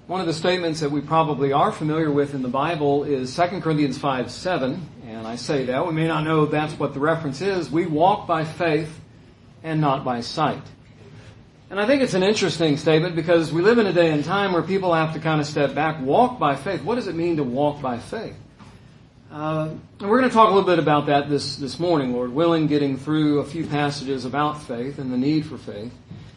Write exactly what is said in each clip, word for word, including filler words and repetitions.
One of the statements that we probably are familiar with in the Bible is Second Corinthians five seven, and I say that. We may not know that's what the reference is. We walk by faith and not by sight. And I think it's an interesting statement because we live in a day and time where people have to kind of step back, walk by faith. What does it mean to walk by faith? Uh, and we're going to talk a little bit about that this, this morning, Lord willing, getting through a few passages about faith and the need for faith.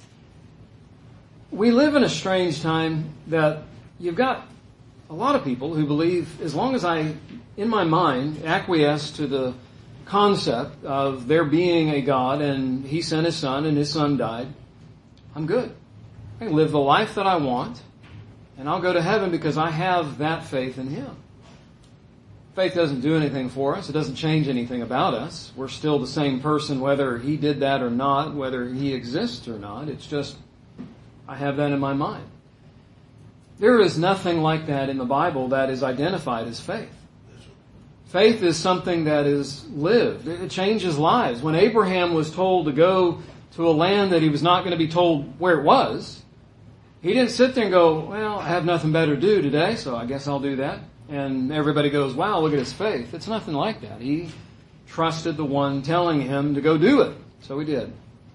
We live in a strange time that you've got a lot of people who believe, as long as I, in my mind, acquiesce to the concept of there being a God and He sent His Son and His Son died, I'm good. I can live the life that I want and I'll go to heaven because I have that faith in Him. Faith doesn't do anything for us. It doesn't change anything about us. We're still the same person whether He did that or not, whether He exists or not. It's just I have that in my mind. There is nothing like that in the Bible that is identified as faith. Faith is something that is lived. It changes lives. When Abraham was told to go to a land that he was not going to be told where it was, he didn't sit there and go, well, I have nothing better to do today, so I guess I'll do that. And everybody goes, wow, look at his faith. It's nothing like that. He trusted the one telling him to go do it. So he did.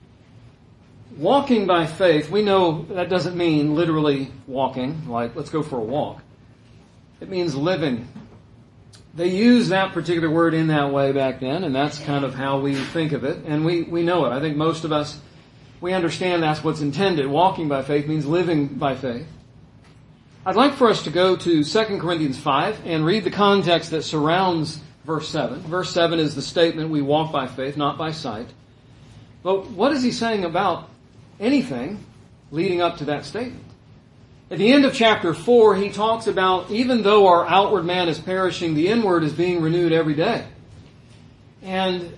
Walking by faith, we know that doesn't mean literally walking, like let's go for a walk. It means living. They used that particular word in that way back then, and that's kind of how we think of it, and we, we know it. I think most of us, we understand that's what's intended. Walking by faith means living by faith. I'd like for us to go to Second Corinthians five and read the context that surrounds verse seven. Verse seven is the statement, we walk by faith, not by sight. But what is he saying about anything leading up to that statement? At the end of chapter four, he talks about even though our outward man is perishing, the inward is being renewed every day. And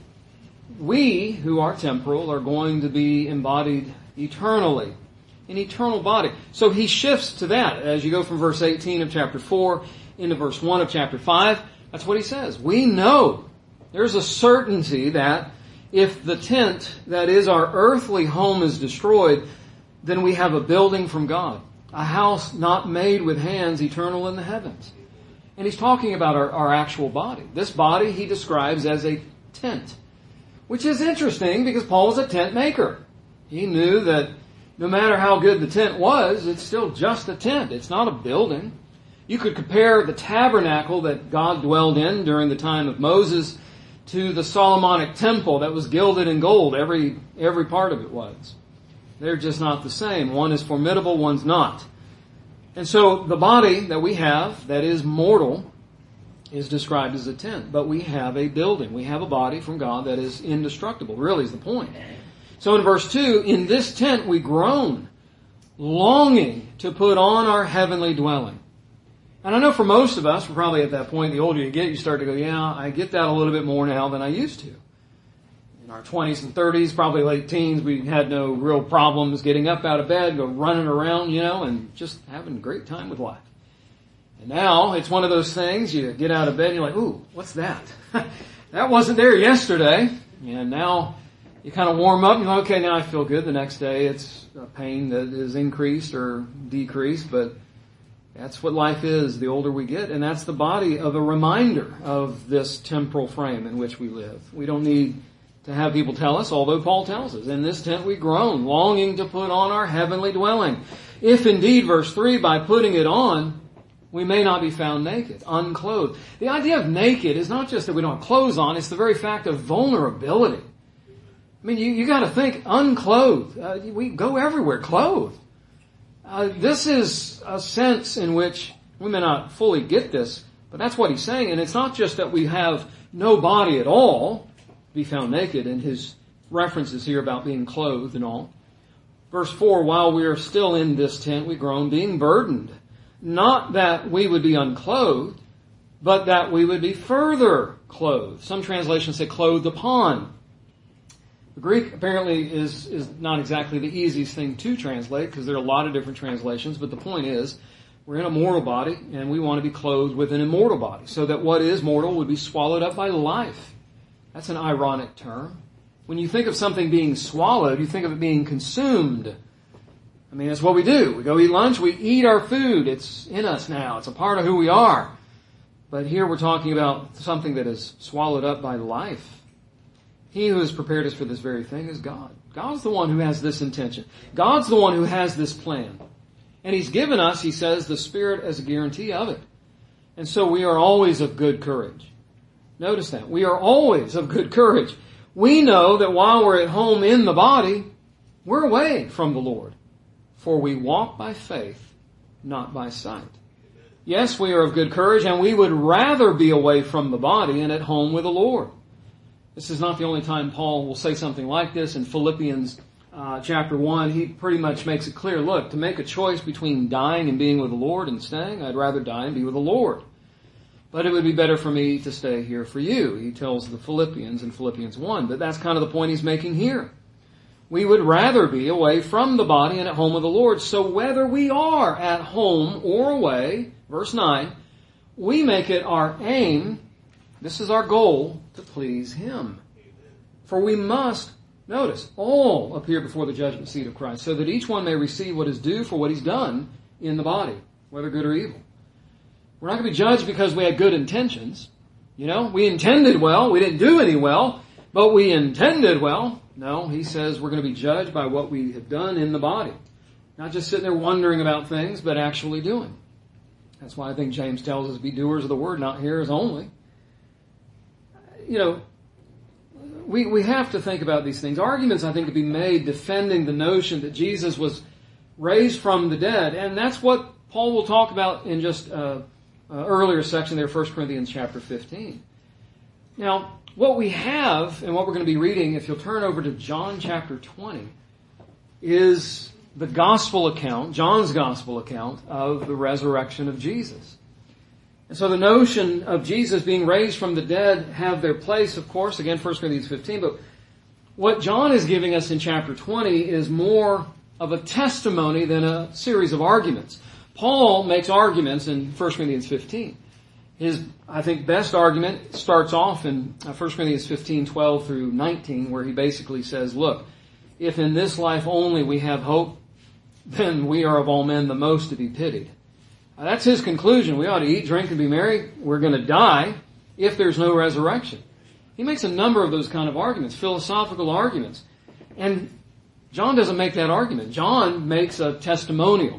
we, who are temporal, are going to be embodied eternally, an eternal body. So he shifts to that as you go from verse eighteen of chapter four into verse one of chapter five. That's what he says. We know there's a certainty that if the tent that is our earthly home is destroyed, then we have a building from God, a house not made with hands, eternal in the heavens. And he's talking about our, our actual body. This body he describes as a tent, which is interesting because Paul was a tent maker. He knew that no matter how good the tent was, it's still just a tent. It's not a building. You could compare the tabernacle that God dwelled in during the time of Moses to the Solomonic temple that was gilded in gold. Every, every part of it was. They're just not the same. One is formidable, one's not. And so the body that we have that is mortal is described as a tent. But we have a building. We have a body from God that is indestructible. Really is the point. So in verse two, in this tent we groan, longing to put on our heavenly dwelling. And I know for most of us, we're probably at that point, the older you get, you start to go, yeah, I get that a little bit more now than I used to. In our twenties and thirties, probably late teens, we had no real problems getting up out of bed, go running around, you know, and just having a great time with life. And now, it's one of those things, you get out of bed and you're like, ooh, what's that? That wasn't there yesterday. And now you kind of warm up and you're like, okay, now I feel good. The next day it's a pain that is increased or decreased, but that's what life is the older we get, and that's the body of a reminder of this temporal frame in which we live. We don't need to have people tell us, although Paul tells us, in this tent we groan, longing to put on our heavenly dwelling. If indeed, verse three, by putting it on, we may not be found naked, unclothed. The idea of naked is not just that we don't have clothes on, it's the very fact of vulnerability. I mean, you, you gotta think, unclothed. Uh, we go everywhere clothed. Uh, this is a sense in which we may not fully get this, but that's what he's saying. And it's not just that we have no body at all, be found naked, and his references here about being clothed and all. Verse four, while we are still in this tent, we groan, being burdened. Not that we would be unclothed, but that we would be further clothed. Some translations say clothed upon. The Greek apparently is, is not exactly the easiest thing to translate because there are a lot of different translations, but the point is we're in a mortal body and we want to be clothed with an immortal body so that what is mortal would be swallowed up by life. That's an ironic term. When you think of something being swallowed, you think of it being consumed. I mean, that's what we do. We go eat lunch, we eat our food. It's in us now. It's a part of who we are. But here we're talking about something that is swallowed up by life. He who has prepared us for this very thing is God. God's the one who has this intention. God's the one who has this plan. And He's given us, He says, the Spirit as a guarantee of it. And so we are always of good courage. Notice that. We are always of good courage. We know that while we're at home in the body, we're away from the Lord. For we walk by faith, not by sight. Yes, we are of good courage, and we would rather be away from the body and at home with the Lord. This is not the only time Paul will say something like this. In Philippians uh, chapter one, he pretty much makes it clear, look, to make a choice between dying and being with the Lord and staying, I'd rather die and be with the Lord. But it would be better for me to stay here for you, he tells the Philippians in Philippians one. But that's kind of the point he's making here. We would rather be away from the body and at home with the Lord. So whether we are at home or away, verse nine, we make it our aim, this is our goal, to please Him. For we must, notice, all appear before the judgment seat of Christ, so that each one may receive what is due for what he's done in the body, whether good or evil. We're not going to be judged because we had good intentions. You know, we intended well, we didn't do any well, but we intended well. No, he says we're going to be judged by what we have done in the body. Not just sitting there wondering about things, but actually doing. That's why I think James tells us, be doers of the word, not hearers only. You know, we we have to think about these things. Arguments, I think, to be made defending the notion that Jesus was raised from the dead. And that's what Paul will talk about in just uh, uh, earlier section there, First Corinthians chapter fifteen. Now, what we have, and what we're going to be reading, if you'll turn over to John chapter twenty, is the gospel account, John's gospel account of the resurrection of Jesus. And so the notion of Jesus being raised from the dead have their place, of course, again, First Corinthians fifteen, but what John is giving us in chapter twenty is more of a testimony than a series of arguments. Paul makes arguments in First Corinthians fifteen. His, I think, best argument starts off in First Corinthians fifteen, twelve through nineteen, where he basically says, look, if in this life only we have hope, then we are of all men the most to be pitied. Now, that's his conclusion. We ought to eat, drink, and be merry. We're going to die if there's no resurrection. He makes a number of those kind of arguments, philosophical arguments. And John doesn't make that argument. John makes a testimonial.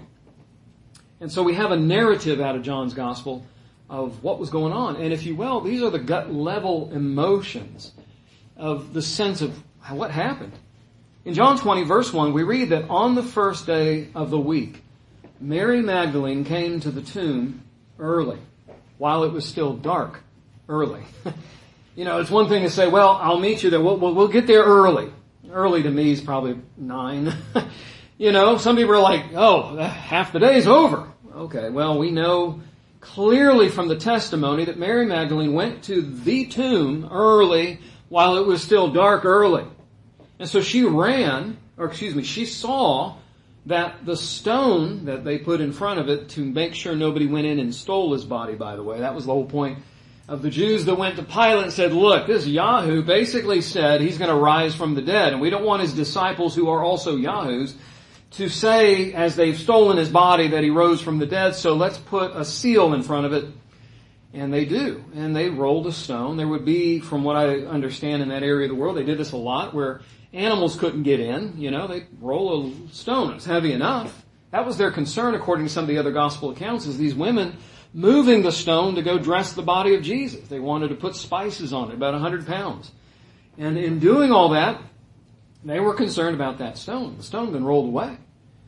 And so we have a narrative out of John's gospel of what was going on. And if you will, these are the gut level emotions of the sense of what happened. In John twenty, verse one, we read that on the first day of the week, Mary Magdalene came to the tomb early, while it was still dark, early. You know, it's one thing to say, well, I'll meet you there. We'll, we'll, we'll get there early. Early to me is probably nine. You know, some people are like, oh, half the day's over. Okay, well, we know clearly from the testimony that Mary Magdalene went to the tomb early while it was still dark early. And so she ran, or excuse me, she saw that the stone that they put in front of it to make sure nobody went in and stole his body, by the way. That was the whole point of the Jews that went to Pilate and said, look, this Yahoo basically said he's going to rise from the dead, and we don't want his disciples, who are also Yahoos, to say, as they've stolen his body, that he rose from the dead, so let's put a seal in front of it. And they do. And they rolled a stone. There would be, from what I understand in that area of the world, they did this a lot, where animals couldn't get in. You know, they'd roll a stone. It was heavy enough. That was their concern, according to some of the other gospel accounts, is these women moving the stone to go dress the body of Jesus. They wanted to put spices on it, about one hundred pounds. And in doing all that, they were concerned about that stone. The stone had been rolled away.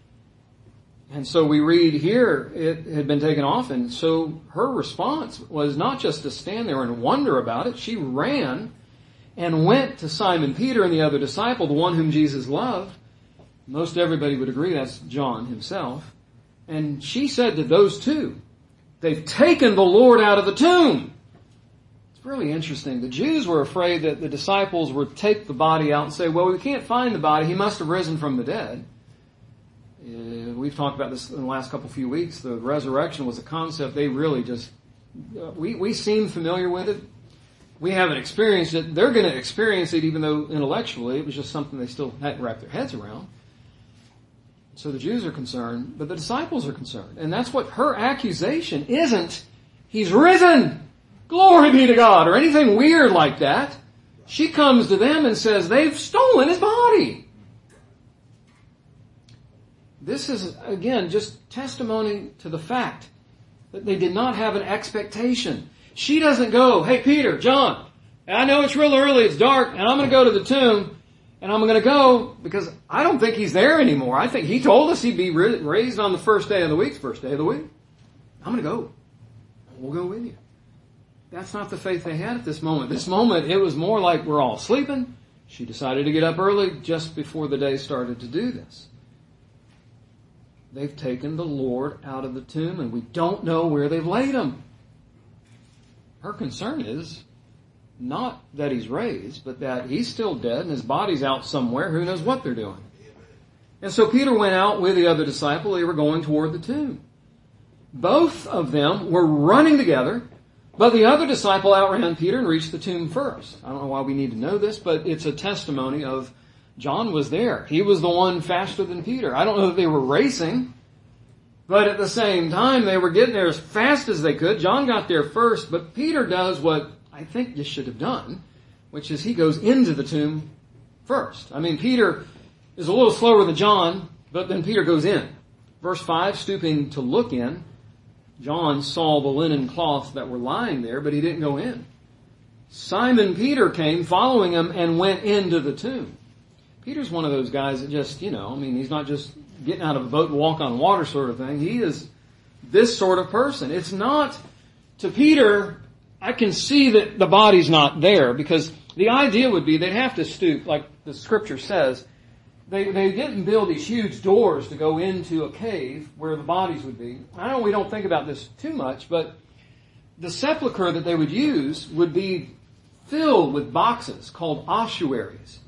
And so we read here, it had been taken off, and so her response was not just to stand there and wonder about it. She ran and went to Simon Peter and the other disciple, the one whom Jesus loved. Most everybody would agree that's John himself. And she said to those two, they've taken the Lord out of the tomb. It's really interesting. The Jews were afraid that the disciples would take the body out and say, well, we can't find the body. He must have risen from the dead. Uh, we've talked about this in the last couple few weeks. The resurrection was a concept they really just, uh, we, we seem familiar with it. We haven't experienced it. They're going to experience it, even though intellectually it was just something they still hadn't wrapped their heads around. So the Jews are concerned, but the disciples are concerned. And that's what her accusation isn't, he's risen, glory be to God, or anything weird like that. She comes to them and says, they've stolen his body. This is, again, just testimony to the fact that they did not have an expectation. She doesn't go, hey, Peter, John, I know it's real early, it's dark, and I'm going to go to the tomb, and I'm going to go because I don't think he's there anymore. I think he told us he'd be raised on the first day of the week, first day of the week. I'm going to go. We'll go with you. That's not the faith they had at this moment. This moment, it was more like we're all sleeping. She decided to get up early just before the day started to do this. They've taken the Lord out of the tomb, and we don't know where they've laid him. Her concern is not that he's raised, but that he's still dead and his body's out somewhere. Who knows what they're doing? And so Peter went out with the other disciple. They were going toward the tomb. Both of them were running together, but the other disciple outran Peter and reached the tomb first. I don't know why we need to know this, but it's a testimony of John was there. He was the one faster than Peter. I don't know that they were racing, but at the same time, they were getting there as fast as they could. John got there first, but Peter does what I think you should have done, which is he goes into the tomb first. I mean, Peter is a little slower than John, but then Peter goes in. Verse five, stooping to look in, John saw the linen cloths that were lying there, but he didn't go in. Simon Peter came following him and went into the tomb. Peter's one of those guys that just, you know, I mean, he's not just getting out of a boat and walk on water sort of thing. He is this sort of person. It's not, to Peter, I can see that the body's not there, because the idea would be they'd have to stoop, like the scripture says. They, they didn't build these huge doors to go into a cave where the bodies would be. I know we don't think about this too much, but the sepulcher that they would use would be filled with boxes called ossuaries.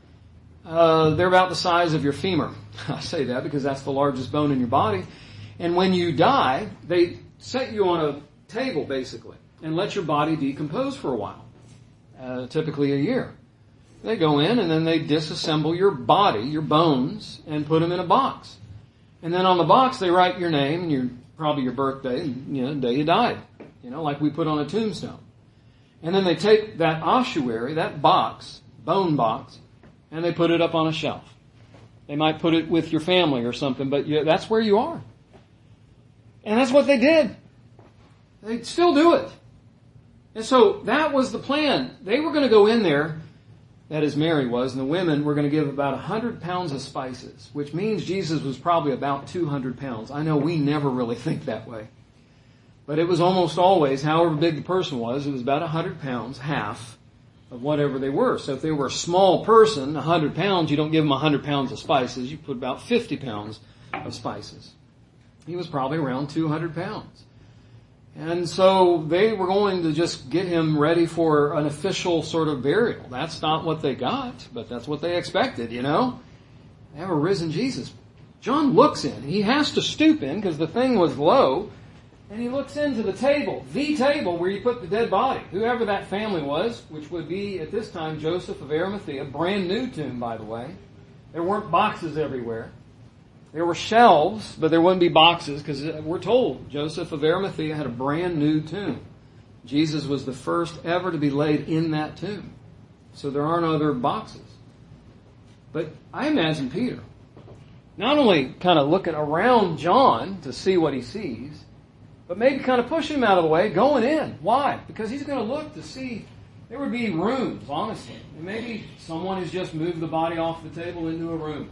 Uh, they're about the size of your femur. I say that because that's the largest bone in your body. And when you die, they set you on a table, basically, and let your body decompose for a while, uh, typically a year. They go in and then they disassemble your body, your bones, and put them in a box. And then on the box they write your name and your probably your birthday, and, you know, the day you died, you know, like we put on a tombstone. And then they take that ossuary, that box, bone box, and they put it up on a shelf. They might put it with your family or something, but you, that's where you are. And that's what they did. They still do it. And so that was the plan. They were going to go in there, that is Mary was, and the women were going to give about one hundred pounds of spices, which means Jesus was probably about two hundred pounds. I know we never really think that way. But it was almost always, however big the person was, it was about one hundred pounds, half of whatever they were. So if they were a small person, one hundred pounds, you don't give them one hundred pounds of spices. You put about fifty pounds of spices. He was probably around two hundred pounds. And so they were going to just get him ready for an official sort of burial. That's not what they got, but that's what they expected, you know. They have a risen Jesus. John looks in. He has to stoop in because the thing was low. And he looks into the table, the table where you put the dead body. Whoever that family was, which would be at this time Joseph of Arimathea, brand new tomb, by the way. There weren't boxes everywhere. There were shelves, but there wouldn't be boxes because we're told Joseph of Arimathea had a brand new tomb. Jesus was the first ever to be laid in that tomb. So there aren't other boxes. But I imagine Peter not only kind of looking around John to see what he sees, but maybe kind of pushing him out of the way, going in. Why? Because he's going to look to see. There would be rooms, honestly. And maybe someone has just moved the body off the table into a room.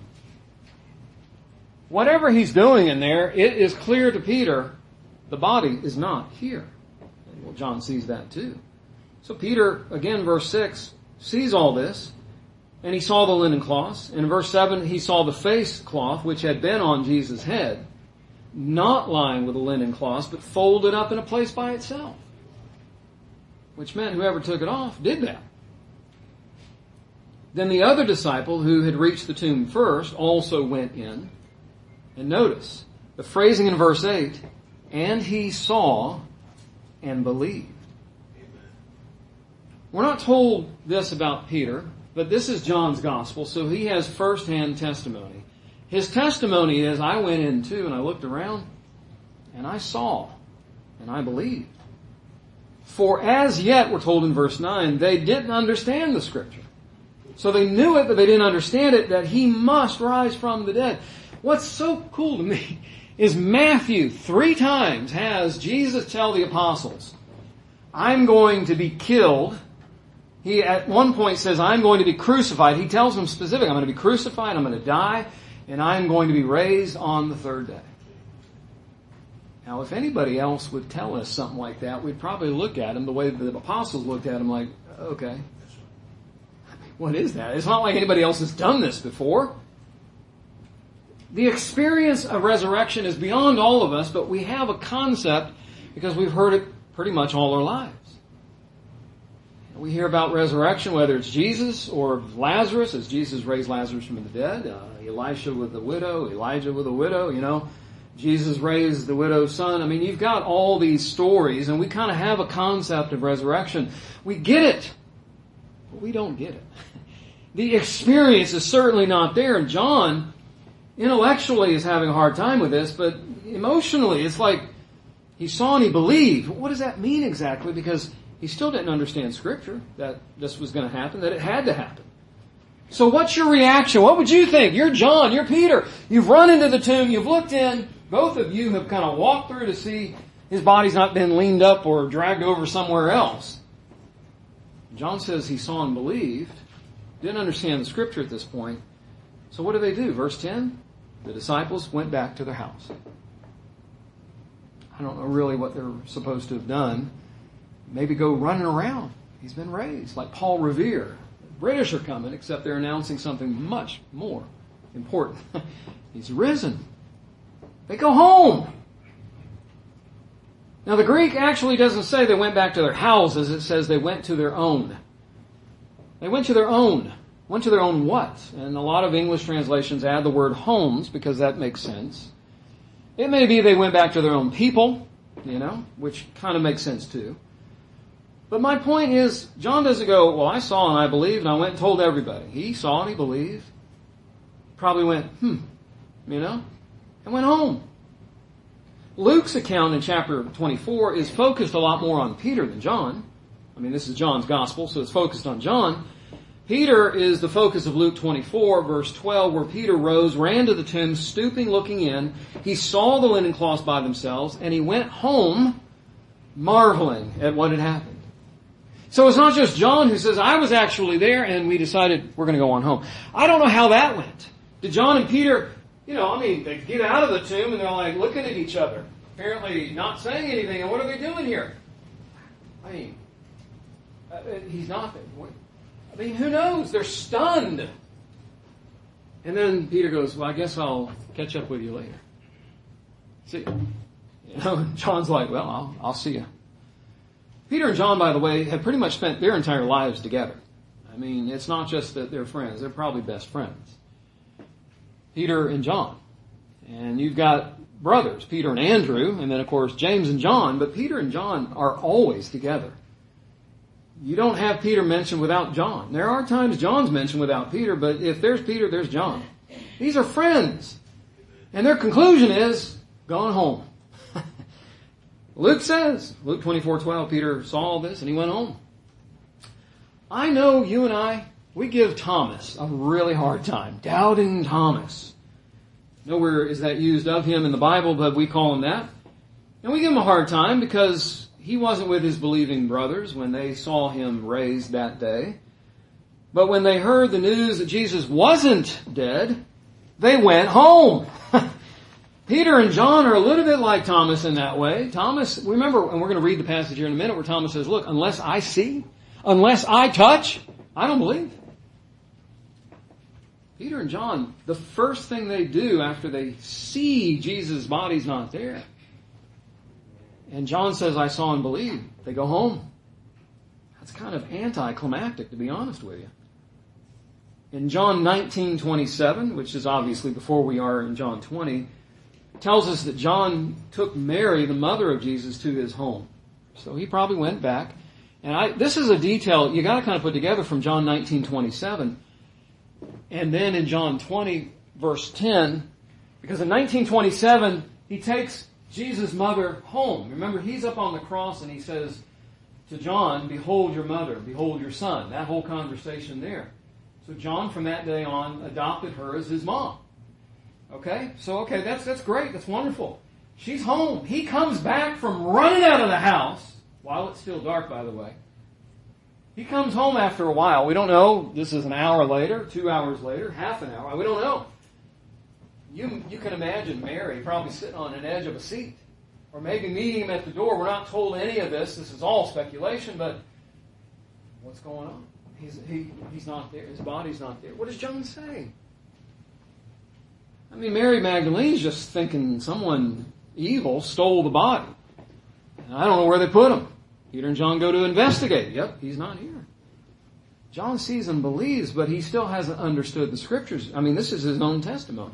Whatever he's doing in there, it is clear to Peter the body is not here. Well, John sees that too. So Peter, again, verse six, sees all this, and he saw the linen cloths. In verse seven, he saw the face cloth which had been on Jesus' head, not lying with the linen cloths, but folded up in a place by itself. Which meant whoever took it off did that. Then the other disciple who had reached the tomb first also went in. And notice the phrasing in verse eight, and he saw and believed. We're not told this about Peter, but this is John's gospel, so he has first-hand testimony. His testimony is, I went in too and I looked around and I saw and I believed. For as yet, we're told in verse nine, they didn't understand the Scripture. So they knew it, but they didn't understand it, that He must rise from the dead. What's so cool to me is Matthew three times has Jesus tell the apostles, I'm going to be killed. He at one point says, I'm going to be crucified. He tells them specifically, I'm going to be crucified, I'm going to die, and I'm going to be raised on the third day. Now, if anybody else would tell us something like that, we'd probably look at him the way the apostles looked at him, like, okay, what is that? It's not like anybody else has done this before. The experience of resurrection is beyond all of us, but we have a concept because we've heard it pretty much all our lives. We hear about resurrection, whether it's Jesus or Lazarus, as Jesus raised Lazarus from the dead, uh, Elisha with the widow, Elijah with the widow, you know, Jesus raised the widow's son. I mean, you've got all these stories, and we kind of have a concept of resurrection. We get it, but we don't get it. The experience is certainly not there, and John intellectually is having a hard time with this, but emotionally it's like he saw and he believed. What does that mean exactly? Because he still didn't understand Scripture, that this was going to happen, that it had to happen. So what's your reaction? What would you think? You're John, you're Peter. You've run into the tomb, you've looked in. Both of you have kind of walked through to see his body's not been leaned up or dragged over somewhere else. John says he saw and believed. Didn't understand the Scripture at this point. So what do they do? Verse ten, the disciples went back to their house. I don't know really what they're supposed to have done. Maybe go running around. He's been raised, like Paul Revere. The British are coming, except they're announcing something much more important. He's risen. They go home. Now the Greek actually doesn't say they went back to their houses. It says they went to their own. They went to their own. Went to their own what? And a lot of English translations add the word homes because that makes sense. It may be they went back to their own people, you know, which kind of makes sense too. But my point is, John doesn't go, well, I saw and I believed and I went and told everybody. He saw and he believed. Probably went, hmm, you know, and went home. Luke's account in chapter twenty-four is focused a lot more on Peter than John. I mean, this is John's gospel, so it's focused on John. Peter is the focus of Luke twenty-four, verse twelve, where Peter rose, ran to the tomb, stooping, looking in. He saw the linen cloths by themselves, and he went home marveling at what had happened. So it's not just John who says, I was actually there, and we decided we're going to go on home. I don't know how that went. Did John and Peter, you know, I mean, they get out of the tomb, and they're like looking at each other, apparently not saying anything, and what are they doing here? I mean, uh, he's not there. What? I mean, who knows? They're stunned. And then Peter goes, well, I guess I'll catch up with you later. See, you know, John's like, well, I'll, I'll see you. Peter and John, by the way, have pretty much spent their entire lives together. I mean, it's not just that they're friends. They're probably best friends. Peter and John. And you've got brothers, Peter and Andrew, and then, of course, James and John. But Peter and John are always together. You don't have Peter mentioned without John. There are times John's mentioned without Peter, but if there's Peter, there's John. These are friends. And their conclusion is, gone home. Luke says, Luke twenty-four twelve, Peter saw all this and he went home. I know you and I, we give Thomas a really hard time. Doubting Thomas. Nowhere is that used of him in the Bible, but we call him that. And we give him a hard time because he wasn't with his believing brothers when they saw him raised that day. But when they heard the news that Jesus wasn't dead, they went home. Peter and John are a little bit like Thomas in that way. Thomas, remember, and we're going to read the passage here in a minute where Thomas says, look, unless I see, unless I touch, I don't believe. Peter and John, the first thing they do after they see Jesus' body's not there, and John says, I saw and believed, they go home. That's kind of anticlimactic, to be honest with you. In John nineteen twenty-seven, which is obviously before we are in John twenty, tells us that John took Mary, the mother of Jesus, to his home. So he probably went back. And I, this is a detail you got to kind of put together from John nineteen twenty-seven. And then in John twenty, verse ten, because in nineteen twenty-seven, he takes Jesus' mother home. Remember, he's up on the cross and he says to John, behold your mother, behold your son. That whole conversation there. So John, from that day on, adopted her as his mom. Okay? So, okay, that's, that's great. That's wonderful. She's home. He comes back from running out of the house, while it's still dark, by the way. He comes home after a while. We don't know. This is an hour later, two hours later, half an hour. We don't know. You, you can imagine Mary probably sitting on an edge of a seat. Or maybe meeting him at the door. We're not told any of this. This is all speculation, but what's going on? He's, he, he's not there. His body's not there. What does John say? I mean, Mary Magdalene's just thinking someone evil stole the body. And I don't know where they put him. Peter and John go to investigate. Yep, he's not here. John sees and believes, but he still hasn't understood the Scriptures. I mean, this is his own testimony.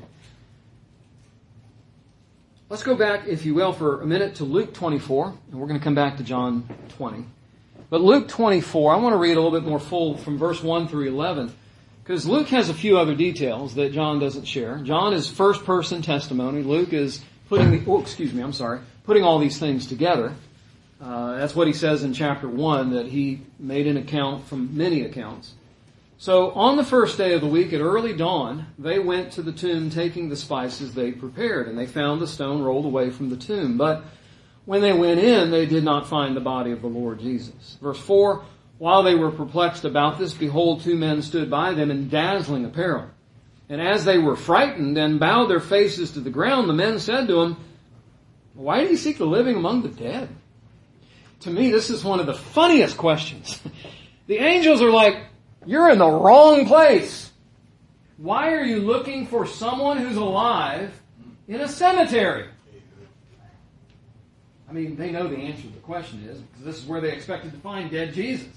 Let's go back, if you will, for a minute to Luke twenty-four, and we're going to come back to John twenty. But Luke twenty-four, I want to read a little bit more full from verse one through eleven, because Luke has a few other details that John doesn't share. John is first-person testimony. Luke is putting the, oh, excuse me, I'm sorry, putting all these things together. Uh, that's what he says in chapter one, that he made an account from many accounts. So on the first day of the week at early dawn, they went to the tomb taking the spices they prepared, and they found the stone rolled away from the tomb. But when they went in, they did not find the body of the Lord Jesus. Verse four, while they were perplexed about this, behold, two men stood by them in dazzling apparel. And as they were frightened and bowed their faces to the ground, the men said to him, why do you seek the living among the dead? To me, this is one of the funniest questions. The angels are like, you're in the wrong place. Why are you looking for someone who's alive in a cemetery? I mean, they know the answer to the question is, because this is where they expected to find dead Jesus.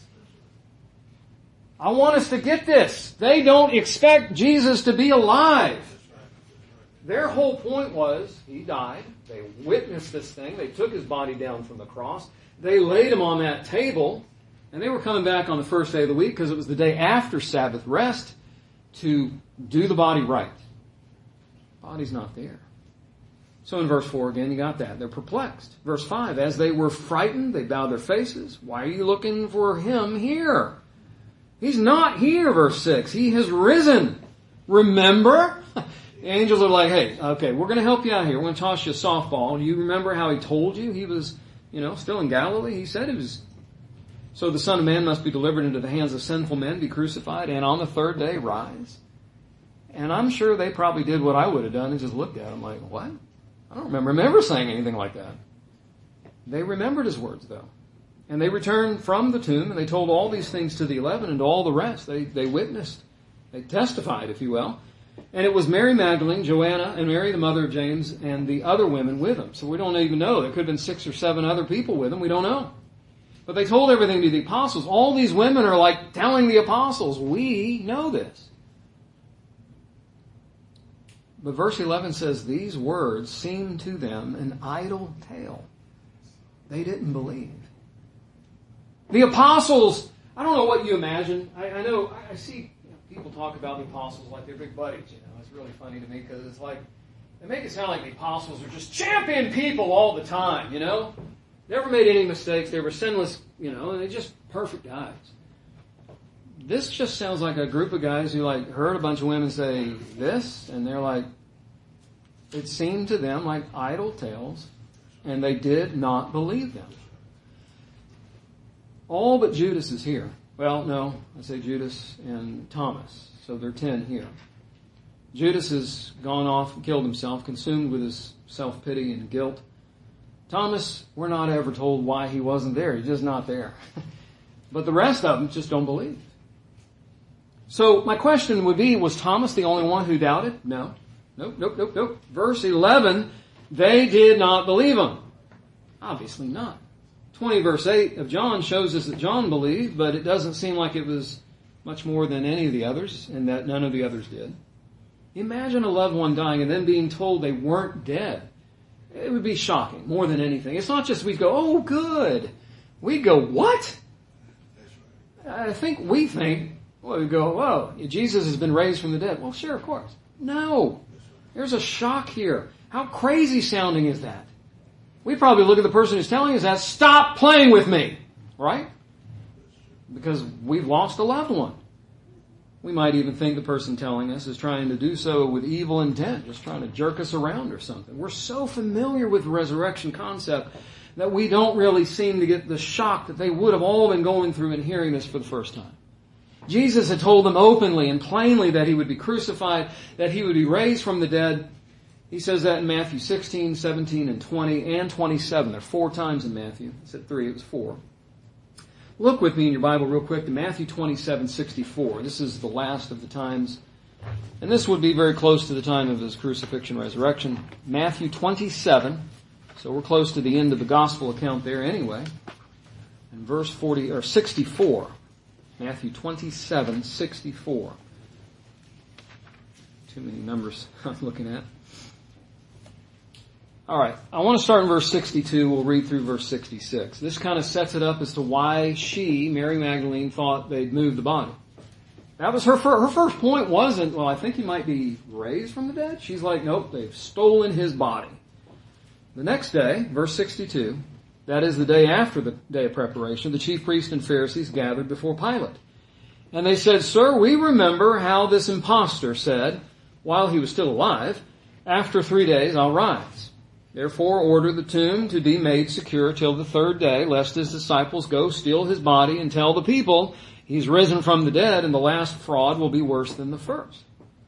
I want us to get this. They don't expect Jesus to be alive. Their whole point was, he died. They witnessed this thing. They took his body down from the cross. They laid him on that table. And they were coming back on the first day of the week because it was the day after Sabbath rest to do the body right. Body's not there. So in verse four again, you got that. They're perplexed. Verse five, as they were frightened, they bowed their faces. Why are you looking for him here? He's not here, verse six. He has risen. Remember? The angels are like, hey, okay, we're going to help you out here. We're going to toss you a softball. Do you remember how he told you he was, you know, still in Galilee? He said he was... So the Son of Man must be delivered into the hands of sinful men, be crucified, and on the third day rise. And I'm sure they probably did what I would have done and just looked at him like, what? I don't remember, remember saying anything like that. They remembered his words, though. And they returned from the tomb, and they told all these things to the eleven and to all the rest. They, they witnessed. They testified, if you will. And it was Mary Magdalene, Joanna, and Mary, the mother of James, and the other women with them. So we don't even know. There could have been six or seven other people with them. We don't know. But they told everything to the apostles. All these women are like telling the apostles, we know this. But verse eleven says, these words seemed to them an idle tale. They didn't believe. The apostles, I don't know what you imagine. I, I know, I see you know, people talk about the apostles like they're big buddies. You know, it's really funny to me because it's like, they make it sound like the apostles are just champion people all the time, you know? Never made any mistakes. They were sinless, you know, and they're just perfect guys. This just sounds like a group of guys who like heard a bunch of women say this, and they're like, it seemed to them like idle tales, and they did not believe them. All but Judas is here. Well, no, I say Judas and Thomas. So there are ten here. Judas has gone off and killed himself, consumed with his self-pity and guilt. Thomas, we're not ever told why he wasn't there. He's just not there. But the rest of them just don't believe. So my question would be, was Thomas the only one who doubted? No. Nope, nope, nope, nope. Verse eleven, they did not believe him. Obviously not. twenty verse eight of John shows us that John believed, but it doesn't seem like it was much more than any of the others, and that none of the others did. Imagine a loved one dying and then being told they weren't dead. It would be shocking, more than anything. It's not just we'd go, oh, good. We'd go, what? I think we think, well, we go, whoa, Jesus has been raised from the dead. Well, sure, of course. No. There's a shock here. How crazy sounding is that? We probably look at the person who's telling us that, stop playing with me, right? Because we've lost a loved one. We might even think the person telling us is trying to do so with evil intent, just trying to jerk us around or something. We're so familiar with the resurrection concept that we don't really seem to get the shock that they would have all been going through and hearing this for the first time. Jesus had told them openly and plainly that he would be crucified, that he would be raised from the dead. He says that in Matthew sixteen, seventeen, and twenty, and twenty-seven. There are four times in Matthew. I said three, it was four. Look with me in your Bible real quick to Matthew twenty-seven, sixty-four. This is the last of the times. And this would be very close to the time of his crucifixion, resurrection. Matthew twenty-seven. So we're close to the end of the gospel account there anyway. And verse forty, or sixty-four. Matthew twenty-seven, sixty-four. Too many numbers I'm looking at. All right, I want to start in verse sixty-two. We'll read through verse sixty-six. This kind of sets it up as to why she, Mary Magdalene, thought they'd moved the body. That was her first, her first point wasn't, well, I think he might be raised from the dead. She's like, nope, they've stolen his body. The next day, verse sixty-two, that is the day after the day of preparation, the chief priests and Pharisees gathered before Pilate. And they said, Sir, we remember how this impostor said, while he was still alive, after three days I'll rise. Therefore order the tomb to be made secure till the third day, lest his disciples go steal his body and tell the people he's risen from the dead, and the last fraud will be worse than the first.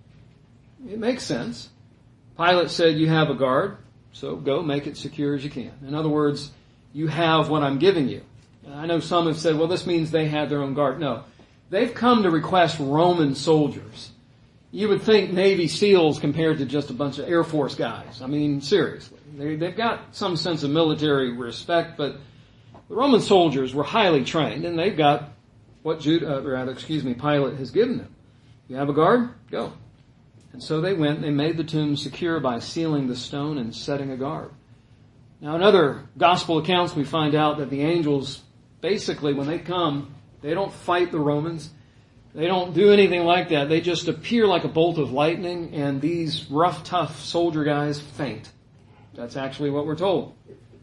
It makes sense. Pilate said, you have a guard, so go make it secure as you can. In other words, you have what I'm giving you. I know some have said, well, this means they had their own guard. No, they've come to request Roman soldiers. You would think Navy SEALs compared to just a bunch of Air Force guys. I mean, seriously. They, they've got some sense of military respect, but the Roman soldiers were highly trained, and they've got what Jude, uh, rather, excuse me, Pilate has given them. You have a guard? Go. And so they went, and they made the tomb secure by sealing the stone and setting a guard. Now, in other gospel accounts, we find out that the angels, basically, when they come, they don't fight the Romans. They don't do anything like that. They just appear like a bolt of lightning, and these rough, tough soldier guys faint. That's actually what we're told.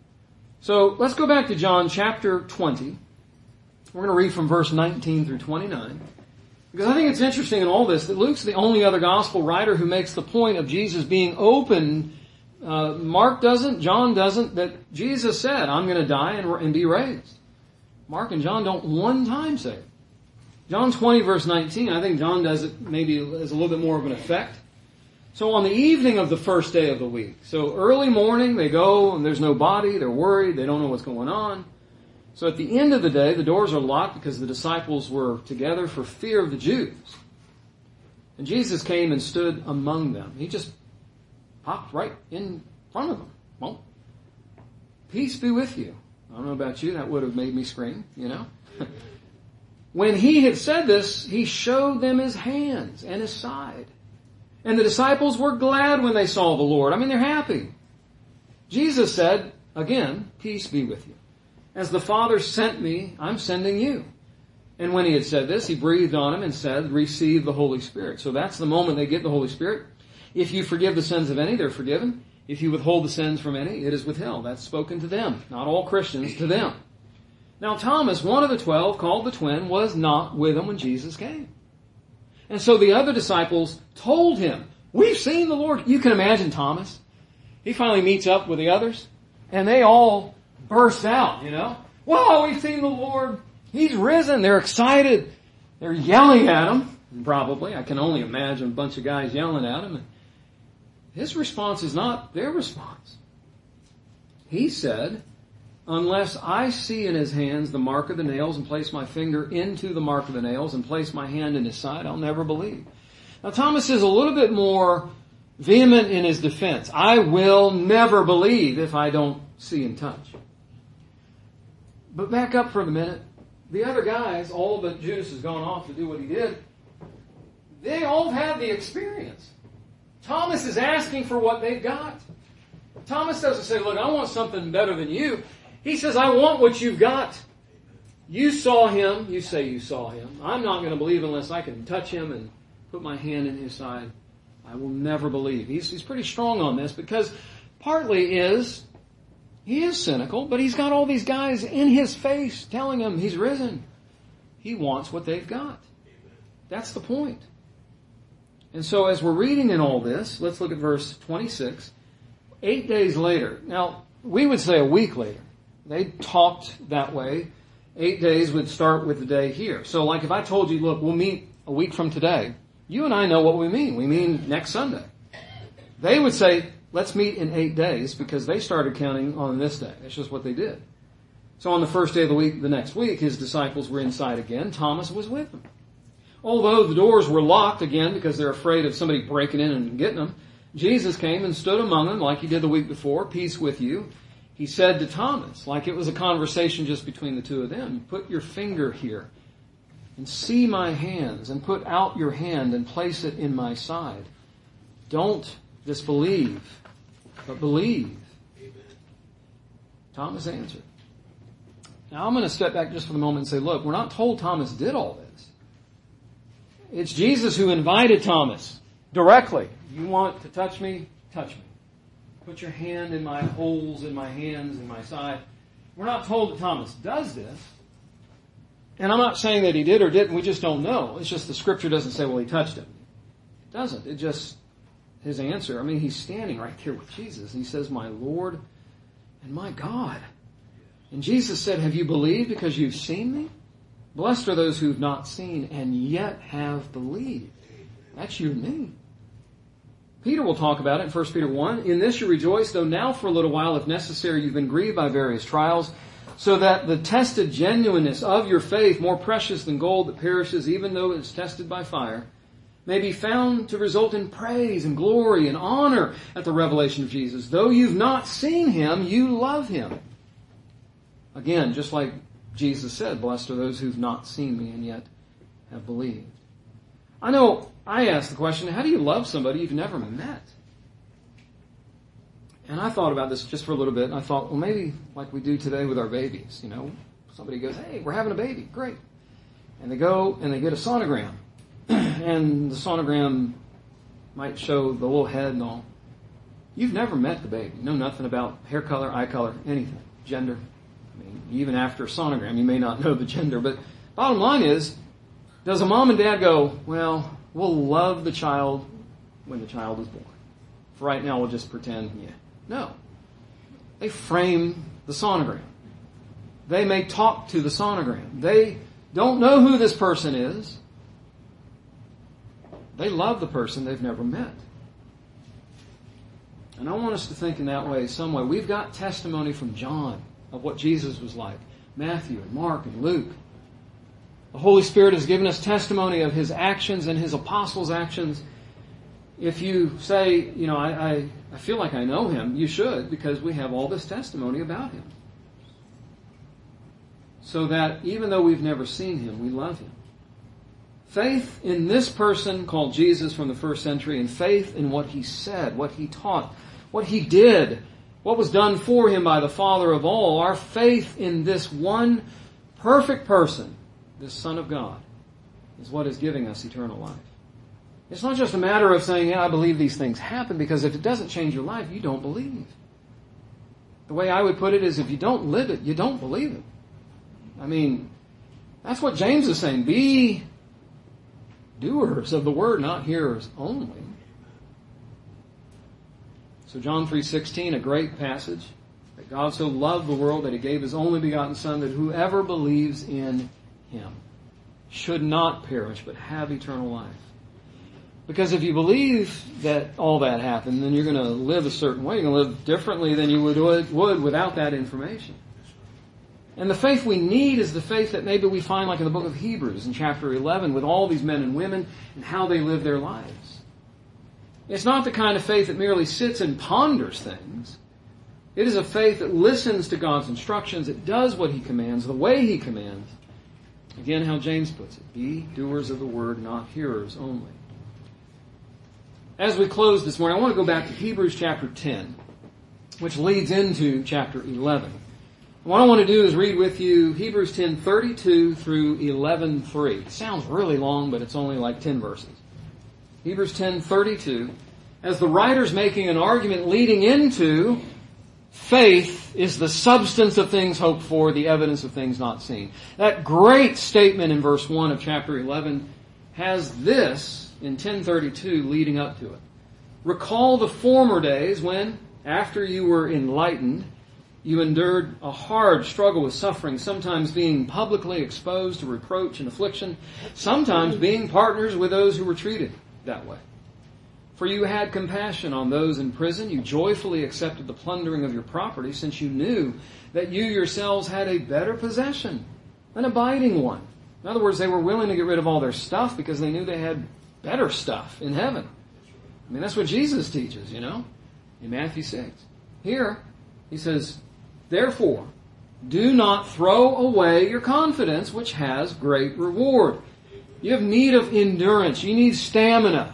So let's go back to John chapter twenty. We're going to read from verse nineteen through twenty-nine. Because I think it's interesting in all this that Luke's the only other gospel writer who makes the point of Jesus being open. Uh, Mark doesn't, John doesn't, that Jesus said, I'm going to die and, and be raised. Mark and John don't one time say it. John twenty verse nineteen, I think John does it maybe as a little bit more of an effect. So on the evening of the first day of the week, so early morning, they go and there's no body, they're worried, they don't know what's going on. So at the end of the day, the doors are locked because the disciples were together for fear of the Jews. And Jesus came and stood among them. He just popped right in front of them. Well, peace be with you. I don't know about you, that would have made me scream, you know. When he had said this, he showed them his hands and his side. And the disciples were glad when they saw the Lord. I mean, they're happy. Jesus said, again, peace be with you. As the Father sent me, I'm sending you. And when he had said this, he breathed on him and said, receive the Holy Spirit. So that's the moment they get the Holy Spirit. If you forgive the sins of any, they're forgiven. If you withhold the sins from any, it is withheld. That's spoken to them. Not all Christians, to them. Now Thomas, one of the twelve, called the twin, was not with them when Jesus came. And so the other disciples told him, we've seen the Lord. You can imagine Thomas. He finally meets up with the others, and they all burst out, you know. Whoa, we've seen the Lord. He's risen. They're excited. They're yelling at him, probably. I can only imagine a bunch of guys yelling at him. His response is not their response. He said, unless I see in his hands the mark of the nails and place my finger into the mark of the nails and place my hand in his side, I'll never believe. Now Thomas is a little bit more vehement in his defense. I will never believe if I don't see and touch. But back up for a minute. The other guys, all but Judas has gone off to do what he did, they all have the experience. Thomas is asking for what they've got. Thomas doesn't say, look, I want something better than you. He says, I want what you've got. You saw him. You say you saw him. I'm not going to believe unless I can touch him and put my hand in his side. I will never believe. He's, he's pretty strong on this because partly is he is cynical, but he's got all these guys in his face telling him he's risen. He wants what they've got. That's the point. And so as we're reading in all this, let's look at verse twenty-six. Eight days later. Now, we would say a week later. They talked that way. Eight days would start with the day here. So like if I told you, look, we'll meet a week from today, you and I know what we mean. We mean next Sunday. They would say, let's meet in eight days because they started counting on this day. That's just what they did. So on the first day of the week, the next week, his disciples were inside again. Thomas was with them. Although the doors were locked again because they're afraid of somebody breaking in and getting them, Jesus came and stood among them like he did the week before, peace with you. He said to Thomas, like it was a conversation just between the two of them, put your finger here and see my hands and put out your hand and place it in my side. Don't disbelieve, but believe. Amen. Thomas answered. Now I'm going to step back just for the moment and say, look, we're not told Thomas did all this. It's Jesus who invited Thomas directly. You want to touch me? Touch me. Put your hand in my holes, in my hands, in my side. We're not told that Thomas does this. And I'm not saying that he did or didn't. We just don't know. It's just the scripture doesn't say, well, he touched him. It doesn't. It just, his answer, I mean, he's standing right here with Jesus. And he says, my Lord and my God. And Jesus said, have you believed because you've seen me? Blessed are those who've not seen and yet have believed. That's you and me. Peter will talk about it in First Peter one. In this you rejoice, though now for a little while, if necessary, you've been grieved by various trials, so that the tested genuineness of your faith, more precious than gold that perishes, even though it's tested by fire, may be found to result in praise and glory and honor at the revelation of Jesus. Though you've not seen him, you love him. Again, just like Jesus said, blessed are those who've not seen me and yet have believed. I know I asked the question, how do you love somebody you've never met? And I thought about this just for a little bit, and I thought, well, maybe like we do today with our babies, you know. Somebody goes, hey, we're having a baby. Great. And they go and they get a sonogram. And the sonogram might show the little head and all. You've never met the baby. You know nothing about hair color, eye color, anything, gender. I mean, even after a sonogram, you may not know the gender. But bottom line is, does a mom and dad go, well, we'll love the child when the child is born. For right now, we'll just pretend, yeah. No. They frame the sonogram. They may talk to the sonogram. They don't know who this person is. They love the person they've never met. And I want us to think in that way, some way. We've got testimony from John of what Jesus was like. Matthew and Mark and Luke. The Holy Spirit has given us testimony of his actions and his apostles' actions. If you say, you know, I, I, I feel like I know him, you should, because we have all this testimony about him. So that even though we've never seen him, we love him. Faith in this person called Jesus from the first century, and faith in what he said, what he taught, what he did, what was done for him by the Father of all, our faith in this one perfect person, this Son of God, is what is giving us eternal life. It's not just a matter of saying, yeah, I believe these things happen, because if it doesn't change your life, you don't believe. The way I would put it is, if you don't live it, you don't believe it. I mean, that's what James is saying. Be doers of the word, not hearers only. So John three sixteen, a great passage. That God so loved the world that he gave his only begotten Son, that whoever believes in him should not perish, but have eternal life. Because if you believe that all that happened, then you're going to live a certain way. You're going to live differently than you would, would without that information. And the faith we need is the faith that maybe we find like in the book of Hebrews in chapter eleven with all these men and women and how they live their lives. It's not the kind of faith that merely sits and ponders things. It is a faith that listens to God's instructions. It does what he commands, the way he commands. Again, how James puts it, be doers of the word, not hearers only. As we close this morning, I want to go back to Hebrews chapter ten, which leads into chapter eleven. What I want to do is read with you Hebrews ten thirty-two through eleven three. It sounds really long, but it's only like ten verses. Hebrews ten thirty-two as the writer's making an argument leading into faith is the substance of things hoped for, the evidence of things not seen. That great statement in verse one of chapter eleven has this in ten thirty-two leading up to it. Recall the former days when, after you were enlightened, you endured a hard struggle with suffering, sometimes being publicly exposed to reproach and affliction, sometimes being partners with those who were treated that way. For you had compassion on those in prison. You joyfully accepted the plundering of your property, since you knew that you yourselves had a better possession, an abiding one. In other words, they were willing to get rid of all their stuff because they knew they had better stuff in heaven. I mean, that's what Jesus teaches, you know, in Matthew six. Here, he says, therefore, do not throw away your confidence, which has great reward. You have need of endurance. You need stamina.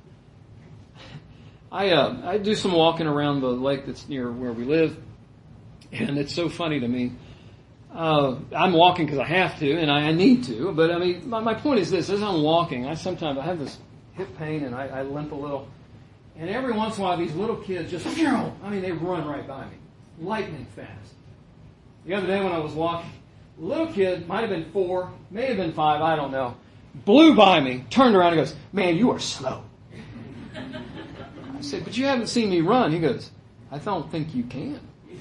I uh, I do some walking around the lake that's near where we live, and it's so funny to me. Uh, I'm walking because I have to, and I, I need to, but I mean, my, my point is this. As I'm walking, I sometimes I have this hip pain, and I, I limp a little, and every once in a while these little kids just, I mean, they run right by me, lightning fast. The other day when I was walking, a little kid, might have been four, may have been five, I don't know, blew by me, turned around and goes, man, you are slow. I said, but you haven't seen me run. He goes, I don't think you can.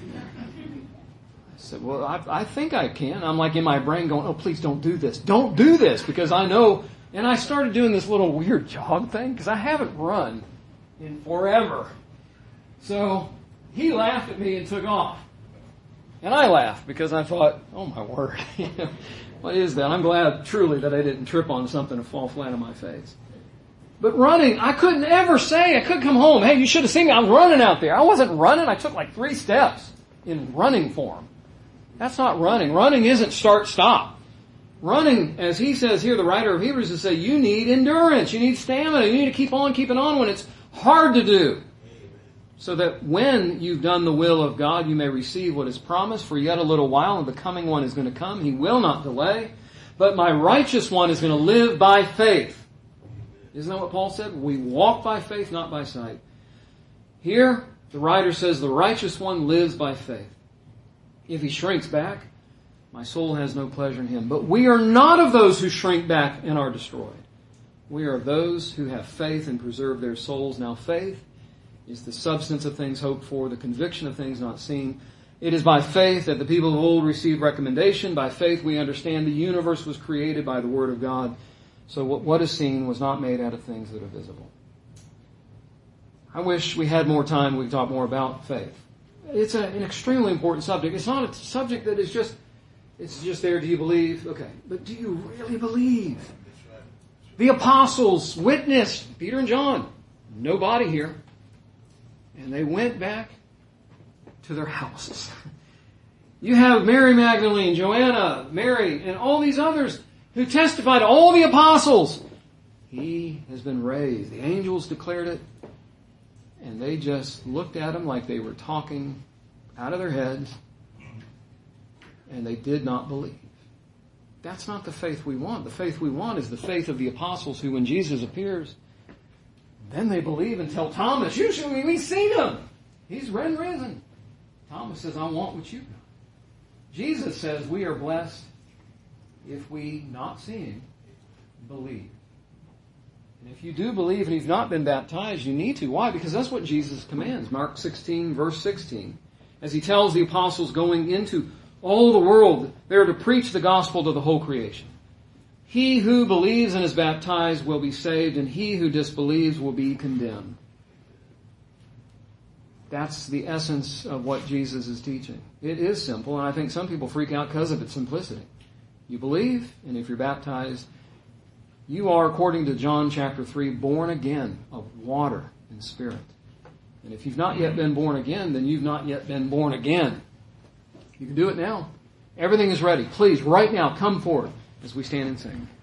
I said, well, I, I think I can. I'm like in my brain going, oh, please don't do this. Don't do this, because I know. And I started doing this little weird jog thing because I haven't run in forever. So he laughed at me and took off. And I laughed because I thought, oh, my word. What is that? I'm glad truly that I didn't trip on something and fall flat on my face. But running, I couldn't ever say, I couldn't come home, hey, you should have seen me, I was running out there. I wasn't running, I took like three steps in running form. That's not running. Running isn't start, stop. Running, as he says here, the writer of Hebrews is say, you need endurance, you need stamina, you need to keep on keeping on when it's hard to do. So that when you've done the will of God, you may receive what is promised. For yet a little while, and the coming one is going to come. He will not delay. But my righteous one is going to live by faith. Isn't that what Paul said? We walk by faith, not by sight. Here, the writer says the righteous one lives by faith. If he shrinks back, my soul has no pleasure in him. But we are not of those who shrink back and are destroyed. We are of those who have faith and preserve their souls. Now faith is the substance of things hoped for, the conviction of things not seen. It is by faith that the people of old received recommendation. By faith we understand the universe was created by the word of God. So what is seen was not made out of things that are visible. I wish we had more time, we could talk more about faith. It's a, an extremely important subject. It's not a subject that is just, it's just there, do you believe? Okay. But do you really believe? The apostles witnessed, Peter and John, no body here. And they went back to their houses. You have Mary Magdalene, Joanna, Mary, and all these others who testified to all the apostles. He has been raised. The angels declared it. And they just looked at him like they were talking out of their heads. And they did not believe. That's not the faith we want. The faith we want is the faith of the apostles who, when Jesus appears, then they believe and tell Thomas, you should, we've seen him. He's been risen. Thomas says, I want what you've got. Jesus says we are blessed if we, not seeing, believe. And if you do believe and you've not been baptized, you need to. Why? Because that's what Jesus commands. Mark sixteen, verse sixteen. As he tells the apostles going into all the world, they're to preach the gospel to the whole creation. He who believes and is baptized will be saved, and he who disbelieves will be condemned. That's the essence of what Jesus is teaching. It is simple, and I think some people freak out because of its simplicity. You believe, and if you're baptized, you are, according to John chapter three, born again of water and spirit. And if you've not yet been born again, then you've not yet been born again. You can do it now. Everything is ready. Please, right now, come forward as we stand and sing.